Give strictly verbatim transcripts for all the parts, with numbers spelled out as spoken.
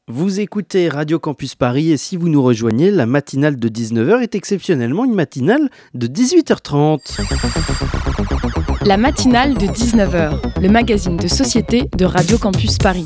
Vous écoutez Radio Campus Paris et si vous nous rejoignez, la matinale de dix-neuf heures est exceptionnellement une matinale de dix-huit heures trente. La matinale de dix-neuf heures, le magazine de société de Radio Campus Paris.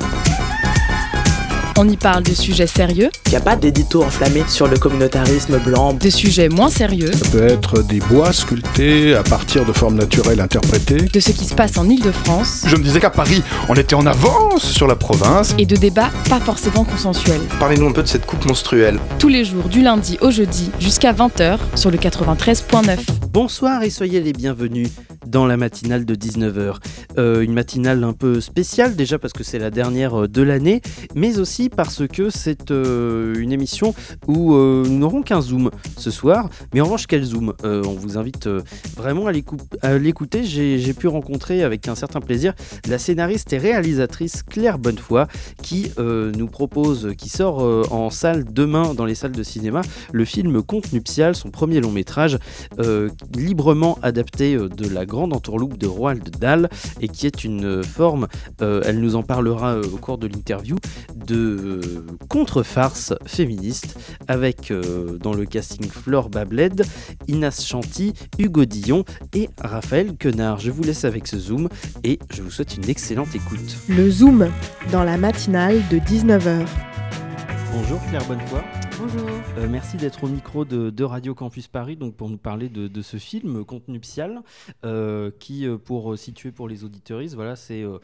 On y parle de sujets sérieux. Il n'y a pas d'édito enflammé sur le communautarisme blanc. De sujets moins sérieux. Ça peut être des bois sculptés à partir de formes naturelles interprétées. De ce qui se passe en Île-de-France. Je me disais qu'à Paris, on était en avance sur la province. Et de débats pas forcément consensuels. Parlez-nous un peu de cette coupe menstruelle. Tous les jours, du lundi au jeudi, jusqu'à vingt heures, sur le quatre-vingt-treize neuf. Bonsoir et soyez les bienvenus dans la matinale de dix-neuf heures. Euh, une matinale un peu spéciale, déjà parce que c'est la dernière de l'année, mais aussi parce que c'est euh, une émission où euh, nous n'aurons qu'un zoom ce soir. Mais en revanche, quel zoom euh, On vous invite euh, vraiment à, l'écou- à l'écouter. J'ai, j'ai pu rencontrer avec un certain plaisir la scénariste et réalisatrice Claire Bonnefoy qui euh, nous propose, qui sort euh, en salle demain dans les salles de cinéma, le film Conte nuptial, son premier long métrage, euh, librement adapté euh, de La Grande Entourloupe de Roald Dahl et qui est une euh, forme, euh, elle nous en parlera euh, au cours de l'interview, de euh, contre-farce féministe avec euh, dans le casting Flore Babled, Inas Chanty, Hugo Dillon et Raphaël Quenard. Je vous laisse avec ce zoom et je vous souhaite une excellente écoute. Le zoom dans la matinale de dix-neuf heures. Bonjour Claire Bonnefoy. Bonjour. Euh, merci d'être au micro de, de Radio Campus Paris donc pour nous parler de, de ce film Conte nuptial euh, qui, euh, pour situer pour les auditeuristes, voilà, c'est euh,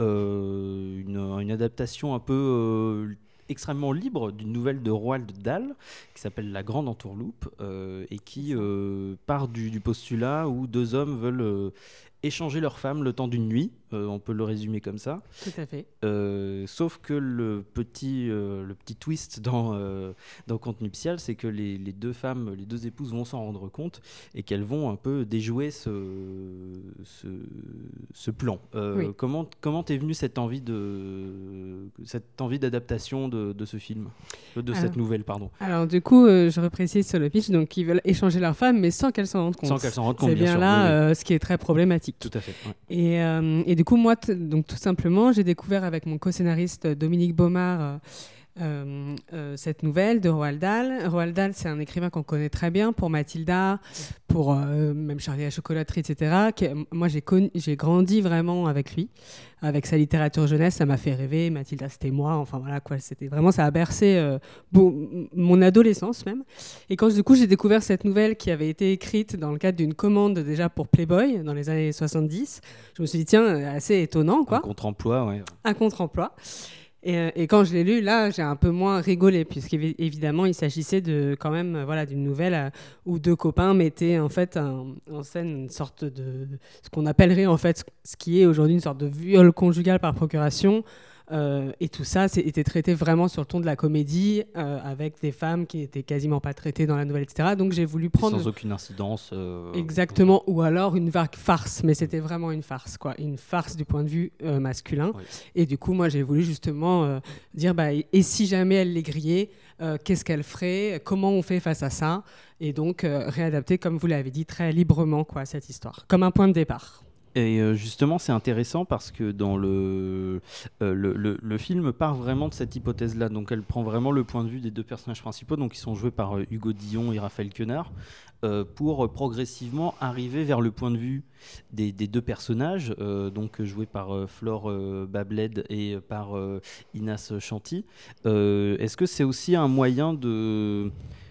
euh, une, une adaptation un peu euh, extrêmement libre d'une nouvelle de Roald Dahl qui s'appelle La Grande Entourloupe euh, et qui euh, part du, du postulat où deux hommes veulent euh, échanger leurs femmes le temps d'une nuit, euh, on peut le résumer comme ça. Tout à fait. Euh, sauf que le petit, euh, le petit twist dans, euh, dans Conte nuptial, c'est que les, les deux femmes, les deux épouses vont s'en rendre compte et qu'elles vont un peu déjouer ce, ce, ce plan. Euh, Oui. Comment, comment t'es venue cette envie, de, cette envie d'adaptation de, de ce film, de Alors, cette nouvelle, pardon. Alors du coup, euh, je reprécise sur le pitch, donc ils veulent échanger leurs femmes, mais sans qu'elles s'en rendent compte. Sans qu'elles s'en rendent compte, C'est bien bien sûr, là oui, oui. euh, ce qui est très problématique. Tout à fait. Ouais. Et, euh, et du coup, moi, t- donc tout simplement, j'ai découvert avec mon co-scénariste Dominique Baumard euh, euh, euh, cette nouvelle de Roald Dahl. Roald Dahl, c'est un écrivain qu'on connaît très bien pour Mathilda, pour euh, même Charlie et la chocolaterie, et cetera. Qui, moi, j'ai, connu, j'ai grandi vraiment avec lui, avec sa littérature jeunesse. Ça m'a fait rêver. Mathilda, c'était moi. Enfin voilà quoi. C'était vraiment, ça a bercé euh, beau, mon adolescence même. Et quand du coup j'ai découvert cette nouvelle qui avait été écrite dans le cadre d'une commande déjà pour Playboy dans les années soixante-dix, je me suis dit tiens, assez étonnant quoi. Un contre-emploi, ouais. Un contre-emploi. Et, euh, et quand je l'ai lu, là, j'ai un peu moins rigolé, puisqu'évidemment, il s'agissait de, quand même euh, voilà, d'une nouvelle euh, où deux copains mettaient en, fait, un, en scène une sorte de... ce qu'on appellerait en fait, ce qui est aujourd'hui une sorte de viol conjugal par procuration. Euh, et tout ça c'est, était traité vraiment sur le ton de la comédie, euh, avec des femmes qui n'étaient quasiment pas traitées dans la nouvelle, et cetera. Donc j'ai voulu prendre... Sans aucune incidence. Euh... Exactement, ou alors une vague farce, mais c'était vraiment une farce, quoi. Une farce du point de vue euh, masculin. Oui. Et du coup, moi, j'ai voulu justement euh, dire, bah, et si jamais elle les grillait, euh, qu'est-ce qu'elle ferait ? Comment on fait face à ça ? Et donc, euh, réadapter, comme vous l'avez dit, très librement, quoi, cette histoire, comme un point de départ. Et euh, justement, c'est intéressant parce que dans le, euh, le, le, le film part vraiment de cette hypothèse-là. Donc, elle prend vraiment le point de vue des deux personnages principaux, donc qui sont joués par euh, Hugo Dillon et Raphaël Quenard, euh, pour euh, progressivement arriver vers le point de vue des, des deux personnages, euh, donc euh, joués par euh, Flore euh, Babled et euh, par euh, Inas Chanty. Euh, est-ce que c'est aussi un moyen de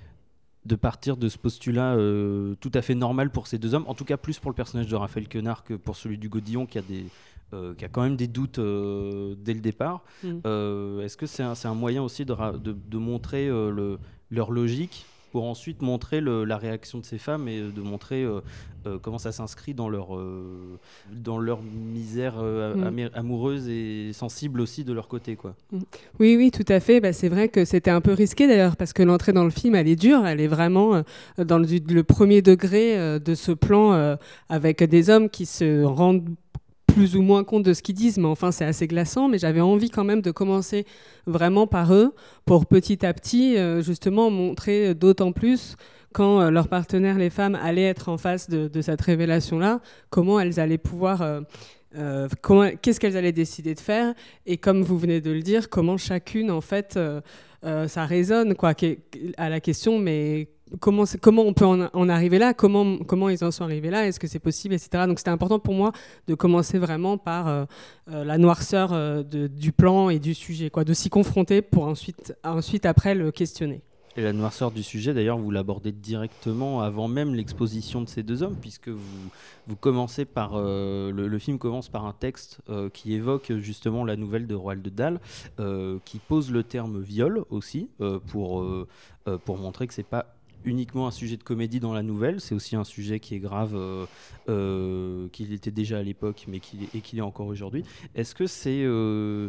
de partir de ce postulat euh, tout à fait normal pour ces deux hommes, en tout cas plus pour le personnage de Raphaël Quenard que pour celui d'Hugo Dillon qui a, des, euh, qui a quand même des doutes euh, dès le départ. Mm. Euh, est-ce que c'est un, c'est un moyen aussi de, ra- de, de montrer euh, le, leur logique pour ensuite montrer le, la réaction de ces femmes et de montrer euh, euh, comment ça s'inscrit dans leur, euh, dans leur misère euh, Mm. am- amoureuse et sensible aussi de leur côté, quoi. Mm. Oui, oui, tout à fait. Bah, c'est vrai que c'était un peu risqué d'ailleurs, parce que l'entrée dans le film, elle est dure. Elle est vraiment euh, dans le, le premier degré euh, de ce plan euh, avec des hommes qui se rendent plus ou moins compte de ce qu'ils disent, mais enfin c'est assez glaçant, mais j'avais envie quand même de commencer vraiment par eux pour petit à petit euh, justement montrer d'autant plus quand euh, leurs partenaires, les femmes, allaient être en face de, de cette révélation-là, comment elles allaient pouvoir euh, euh, comment, qu'est-ce qu'elles allaient décider de faire, et comme vous venez de le dire, comment chacune, en fait, euh, euh, ça résonne quoi, à la question, mais comment, comment on peut en, en arriver là, comment, comment ils en sont arrivés là, est-ce que c'est possible, et cetera. Donc c'était important pour moi de commencer vraiment par euh, euh, la noirceur euh, de, du plan et du sujet, quoi, de s'y confronter pour ensuite, ensuite après le questionner. Et la noirceur du sujet, d'ailleurs, vous l'abordez directement avant même l'exposition de ces deux hommes, puisque vous, vous commencez par... Euh, le, le film commence par un texte euh, qui évoque justement la nouvelle de Roald Dahl, euh, qui pose le terme viol aussi, euh, pour, euh, euh, pour montrer que c'est pas uniquement un sujet de comédie dans la nouvelle, c'est aussi un sujet qui est grave, euh, euh, qu'il était déjà à l'époque, mais qu'il est, et qu'il est encore aujourd'hui. Est-ce que c'est... Euh,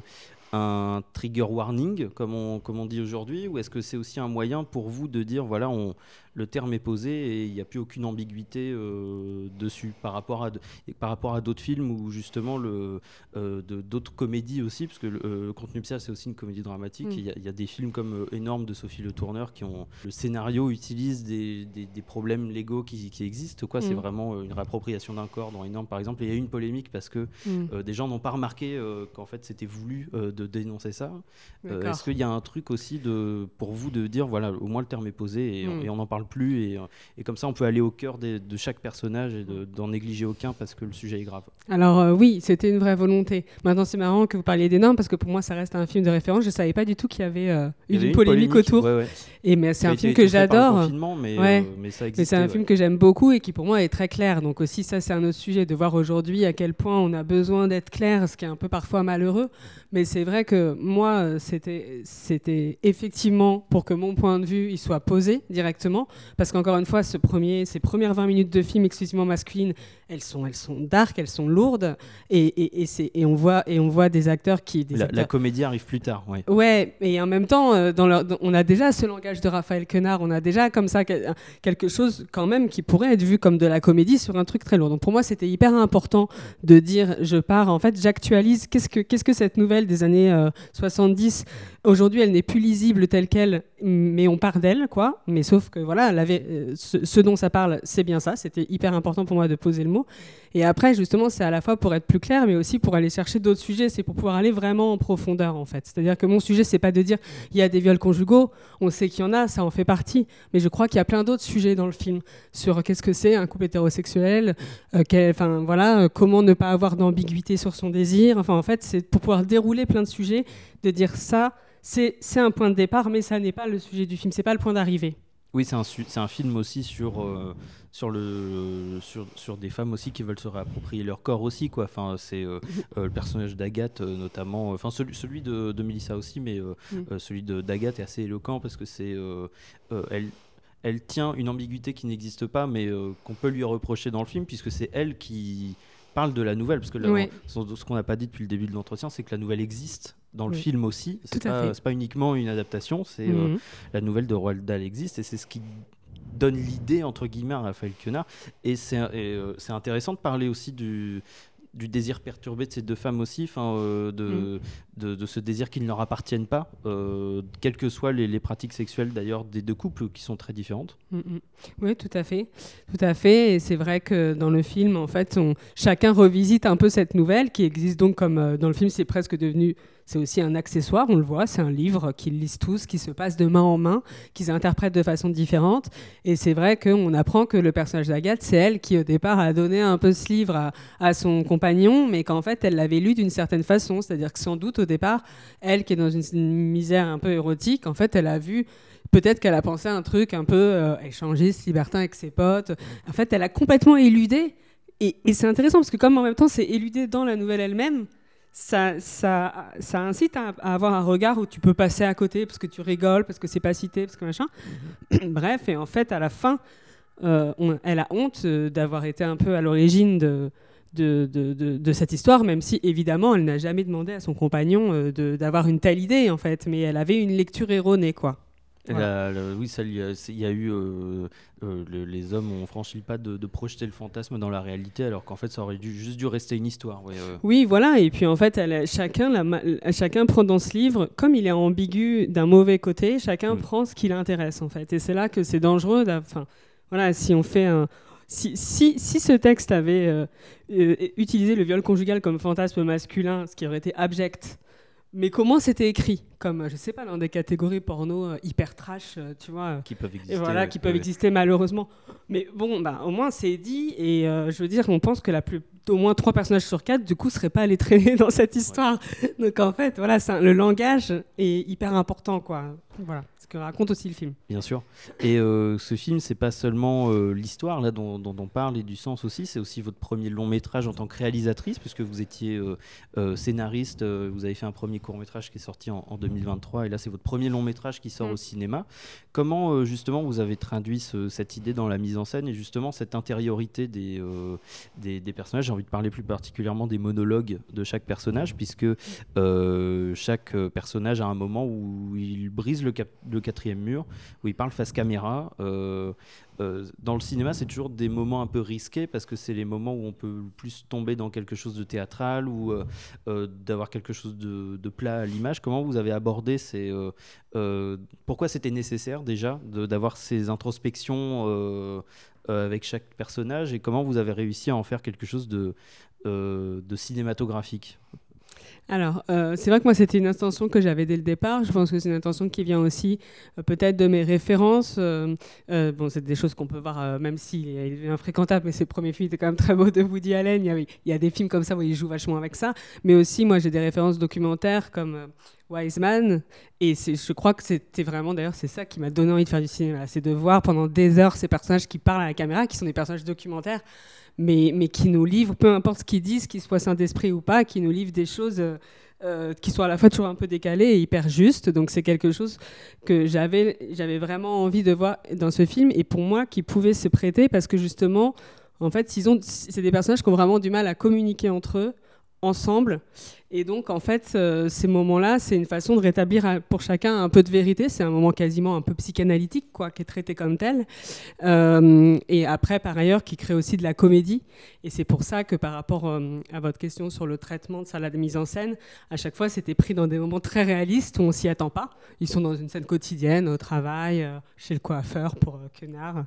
un trigger warning, comme on, comme on dit aujourd'hui, ou est-ce que c'est aussi un moyen pour vous de dire, voilà, on, le terme est posé et il n'y a plus aucune ambiguïté euh, dessus, par rapport à, de, par rapport à d'autres films ou justement le, euh, de, d'autres comédies aussi, parce que le euh, Conte nuptial, c'est aussi une comédie dramatique. Il mmh. y, y a des films comme euh, Énorme de Sophie Le Tourneur qui ont... Le scénario utilise des, des, des problèmes légaux qui, qui existent, quoi. Mmh. C'est vraiment une réappropriation d'un corps dans Énorme, par exemple. Et il y a eu une polémique parce que mmh. euh, des gens n'ont pas remarqué euh, qu'en fait c'était voulu euh, de dénoncer ça. Euh, est-ce qu'il y a un truc aussi de, pour vous de dire, voilà, au moins le terme est posé et, mmh. et on n'en parle plus et, et comme ça on peut aller au cœur des, de chaque personnage et de, d'en négliger aucun parce que le sujet est grave. Alors euh, oui, c'était une vraie volonté. Maintenant c'est marrant que vous parliez d'Énorme parce que pour moi ça reste un film de référence. Je savais pas du tout qu'il y avait euh, une, y avait polémique, une polémique autour. Ouais, ouais. Et mais c'est ça un film que j'adore. Mais, ouais. euh, mais, ça existait, mais c'est un ouais. film que j'aime beaucoup et qui pour moi est très clair. Donc aussi ça c'est un autre sujet de voir aujourd'hui à quel point on a besoin d'être clair, ce qui est un peu parfois malheureux. Mais c'est vrai que moi c'était c'était effectivement pour que mon point de vue il soit posé directement parce qu'encore une fois ce premier ces premières vingt minutes de film exclusivement masculines, elles sont elles sont dark, elles sont lourdes et et et c'est et on voit et on voit des acteurs qui des la, acteurs... la comédie arrive plus tard, ouais. Ouais, et en même temps euh, dans leur, dans, on a déjà ce langage de Raphaël Quenard, on a déjà comme ça quelque chose quand même qui pourrait être vu comme de la comédie sur un truc très lourd. Donc pour moi c'était hyper important de dire je pars en fait j'actualise qu'est-ce que qu'est-ce que cette nouvelle des années euh, soixante-dix aujourd'hui elle n'est plus lisible telle qu'elle mais on part d'elle quoi, mais sauf que voilà elle avait, euh, ce, ce dont ça parle c'est bien ça, c'était hyper important pour moi de poser le mot et après justement c'est à la fois pour être plus clair mais aussi pour aller chercher d'autres sujets, c'est pour pouvoir aller vraiment en profondeur en fait, c'est-à-dire que mon sujet c'est pas de dire il y a des viols conjugaux, on sait qu'il y en a, ça en fait partie, mais je crois qu'il y a plein d'autres sujets dans le film sur qu'est-ce que c'est un couple hétérosexuel, euh, quel, enfin voilà, euh, comment ne pas avoir d'ambiguïté sur son désir, enfin en fait c'est pour pouvoir dérouler plein de sujets, de dire ça c'est, c'est un point de départ mais ça n'est pas le sujet du film, c'est pas le point d'arrivée. Oui, c'est un, su- c'est un film aussi sur, euh, sur, le, sur, sur des femmes aussi qui veulent se réapproprier leur corps aussi, quoi. Enfin, c'est euh, euh, le personnage d'Agathe euh, notamment, enfin celui, celui de, de Mélissa aussi, mais euh, mm. euh, celui de, d'Agathe est assez éloquent parce que c'est, euh, euh, elle, elle tient une ambiguïté qui n'existe pas mais euh, qu'on peut lui reprocher dans le film puisque c'est elle qui parle de la nouvelle, parce que là, oui. ce qu'on n'a pas dit depuis le début de l'entretien, c'est que la nouvelle existe dans le oui. film aussi. C'est pas, c'est pas uniquement une adaptation, c'est mmh. euh, la nouvelle de Roald Dahl existe et c'est ce qui donne l'idée entre guillemets à Raphaël Quenard. Et c'est, et, euh, c'est intéressant de parler aussi du du désir perturbé de ces deux femmes aussi, euh, de, mmh. de, de ce désir qu'ils ne leur appartiennent pas, euh, quelles que soient les, les pratiques sexuelles d'ailleurs des deux couples qui sont très différentes. Mmh. Oui, tout à fait, tout à fait. Et c'est vrai que dans le film, en fait, on, chacun revisite un peu cette nouvelle qui existe donc comme euh, dans le film, c'est presque devenu, c'est aussi un accessoire, on le voit, c'est un livre qu'ils lisent tous, qui se passe de main en main, qu'ils interprètent de façon différente. Et c'est vrai qu'on apprend que le personnage d'Agathe, c'est elle qui au départ a donné un peu ce livre à, à son compagnon, mais qu'en fait elle l'avait lu d'une certaine façon, c'est-à-dire que sans doute au départ, elle qui est dans une, une misère un peu érotique, en fait elle a vu, peut-être qu'elle a pensé à un truc un peu euh, échangiste, libertin avec ses potes. En fait elle a complètement éludé, et, et c'est intéressant parce que comme en même temps c'est éludé dans la nouvelle elle-même, Ça, ça, ça incite à, à avoir un regard où tu peux passer à côté parce que tu rigoles, parce que c'est pas cité, parce que machin. Mm-hmm. Bref, et en fait, à la fin, euh, on, elle a honte d'avoir été un peu à l'origine de, de, de, de, de cette histoire, même si, évidemment, elle n'a jamais demandé à son compagnon euh, de, d'avoir une telle idée, en fait. Mais elle avait une lecture erronée, quoi. Voilà. La, la, oui, il y, y a eu euh, euh, le, les hommes ont franchi le pas de, de projeter le fantasme dans la réalité, alors qu'en fait ça aurait dû, juste dû rester une histoire. Ouais, euh. Oui, voilà. Et puis en fait, elle, chacun, la, chacun prend dans ce livre, comme il est ambigu d'un mauvais côté, chacun mmh. prend ce qui l'intéresse en fait. Et c'est là que c'est dangereux. Enfin, voilà, si on fait un si, si, si ce texte avait euh, euh, utilisé le viol conjugal comme fantasme masculin, ce qui aurait été abject, mais comment c'était écrit ? Comme, je sais pas, dans des catégories porno euh, hyper trash, euh, tu vois. Qui peuvent exister. Et voilà, ouais, qui peuvent ouais. exister malheureusement. Mais bon, bah, au moins c'est dit, et euh, je veux dire, on pense que la plus, au moins trois personnages sur quatre, du coup, seraient pas allés traîner dans cette histoire. Ouais. Donc en fait, voilà, c'est un, le langage est hyper important, quoi. Voilà, ce que raconte aussi le film. Bien sûr. Et euh, ce film, c'est pas seulement euh, l'histoire là dont, dont on parle et du sens aussi, c'est aussi votre premier long métrage en tant que réalisatrice, puisque vous étiez euh, euh, scénariste, euh, vous avez fait un premier court métrage qui est sorti en, en deux mille vingt-trois, et là c'est votre premier long métrage qui sort mmh. au cinéma. Comment euh, justement vous avez traduit ce, cette idée dans la mise en scène et justement cette intériorité des, euh, des, des personnages ? J'ai envie de parler plus particulièrement des monologues de chaque personnage, puisque euh, chaque personnage a un moment où il brise le, cap- le quatrième mur, où il parle face caméra. Euh, euh, dans le cinéma, c'est toujours des moments un peu risqués parce que c'est les moments où on peut le plus tomber dans quelque chose de théâtral ou euh, euh, d'avoir quelque chose de, de plat à l'image. Comment vous avez abordé ces... Euh, euh, pourquoi c'était nécessaire déjà de, d'avoir ces introspections euh, euh, avec chaque personnage et comment vous avez réussi à en faire quelque chose de, euh, de cinématographique ? Alors, euh, c'est vrai que moi, c'était une intention que j'avais dès le départ. Je pense que c'est une intention qui vient aussi euh, peut-être de mes références. Euh, euh, bon, c'est des choses qu'on peut voir, euh, même s'il est infréquentable, mais ses premiers films étaient quand même très beaux de Woody Allen. Il y a, il y a des films comme ça où il joue vachement avec ça. Mais aussi, moi, j'ai des références documentaires comme euh, Wiseman. Et c'est, je crois que c'était vraiment, d'ailleurs, c'est ça qui m'a donné envie de faire du cinéma. C'est de voir pendant des heures ces personnages qui parlent à la caméra, qui sont des personnages documentaires, mais, mais qui nous livrent, peu importe ce qu'ils disent, qu'ils soient Saint-Esprit ou pas, qui nous livrent des choses euh, euh, qui sont à la fois toujours un peu décalées et hyper justes. Donc c'est quelque chose que j'avais, j'avais vraiment envie de voir dans ce film, et pour moi, qui pouvait se prêter, parce que justement, en fait, ils ont, c'est des personnages qui ont vraiment du mal à communiquer entre eux, ensemble. Et donc, en fait, euh, ces moments-là, c'est une façon de rétablir pour chacun un peu de vérité. C'est un moment quasiment un peu psychanalytique, quoi, qui est traité comme tel. Euh, et après, par ailleurs, qui crée aussi de la comédie. Et c'est pour ça que par rapport euh, à votre question sur le traitement de ça, la mise en scène, à chaque fois, c'était pris dans des moments très réalistes où on s'y attend pas. Ils sont dans une scène quotidienne, au travail, euh, chez le coiffeur pour euh, Quenard.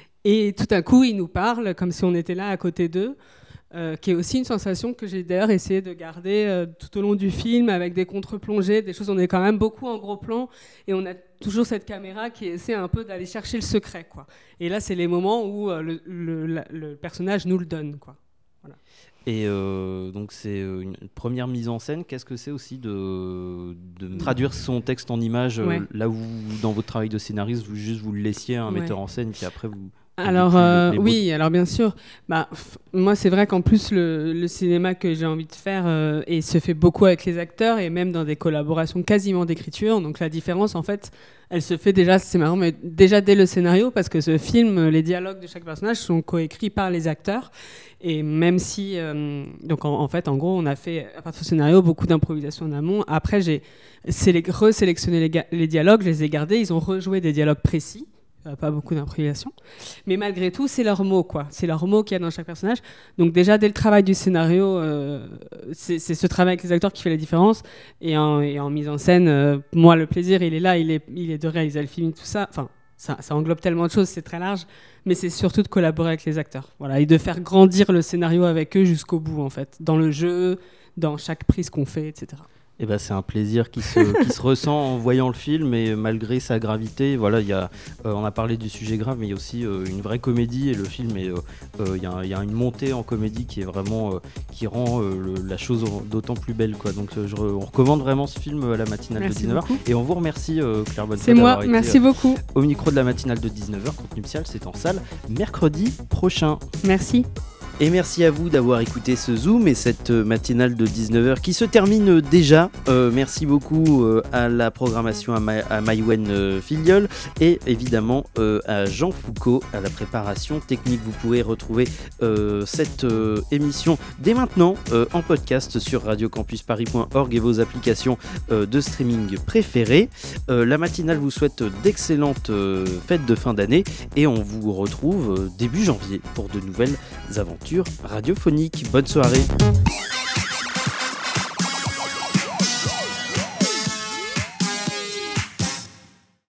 Et tout à coup, ils nous parlent comme si on était là à côté d'eux. Euh, qui est aussi une sensation que j'ai d'ailleurs essayé de garder euh, tout au long du film, avec des contre-plongées, des choses, on est quand même beaucoup en gros plan, et on a toujours cette caméra qui essaie un peu d'aller chercher le secret, quoi. Et là, c'est les moments où euh, le, le, la, le personnage nous le donne, quoi. Voilà. Et euh, donc c'est une première mise en scène. Qu'est-ce que c'est aussi de, de traduire son texte en images, ouais. euh, là où dans votre travail de scénariste, vous juste vous le laissiez à un ouais. metteur en scène qui après vous... Alors euh, oui, alors bien sûr. Bah, f- moi, c'est vrai qu'en plus, le, le cinéma que j'ai envie de faire euh, et se fait beaucoup avec les acteurs et même dans des collaborations quasiment d'écriture. Donc la différence, en fait, elle se fait déjà, c'est marrant, mais déjà dès le scénario, parce que ce film, les dialogues de chaque personnage sont coécrits par les acteurs. Et même si, euh, donc en, en fait, en gros, on a fait à partir du scénario beaucoup d'improvisation en amont. Après, j'ai sélec- resélectionné les, ga- les dialogues, je les ai gardés. Ils ont rejoué des dialogues précis. Euh, pas beaucoup d'improvisation, mais malgré tout, c'est leurs mots, quoi. C'est leurs mots qu'il y a dans chaque personnage. Donc déjà, dès le travail du scénario, euh, c'est, c'est ce travail avec les acteurs qui fait la différence. Et en, et en mise en scène, euh, moi, le plaisir, il est là, il est, il est de réaliser le film, tout ça. Enfin, ça, ça englobe tellement de choses, c'est très large, mais c'est surtout de collaborer avec les acteurs. Voilà, et de faire grandir le scénario avec eux jusqu'au bout, en fait, dans le jeu, dans chaque prise qu'on fait, et cetera. Eh ben, c'est un plaisir qui se, qui se ressent en voyant le film, et malgré sa gravité, voilà, y a, euh, on a parlé du sujet grave, mais il y a aussi euh, une vraie comédie, et le film, il euh, euh, y, y a une montée en comédie qui est vraiment, euh, qui rend euh, le, la chose d'autant plus belle, quoi. Donc euh, je, on recommande vraiment ce film à la matinale merci de dix-neuf heures, beaucoup. Et on vous remercie euh, Claire Bonnefoy c'est d'avoir moi, été merci euh, beaucoup. au micro de la matinale de dix-neuf heures. Contenu Psyal, c'est en salle mercredi prochain. Merci. Et merci à vous d'avoir écouté ce Zoom et cette matinale de dix-neuf heures qui se termine déjà. Euh, merci beaucoup euh, à la programmation à, Ma- à Maïwen euh, Filiol et évidemment euh, à Jean Foucault à la préparation technique. Vous pourrez retrouver euh, cette euh, émission dès maintenant euh, en podcast sur radio campus paris point org et vos applications euh, de streaming préférées. Euh, la matinale vous souhaite d'excellentes euh, fêtes de fin d'année et on vous retrouve euh, début janvier pour de nouvelles aventures radiophonique. Bonne soirée.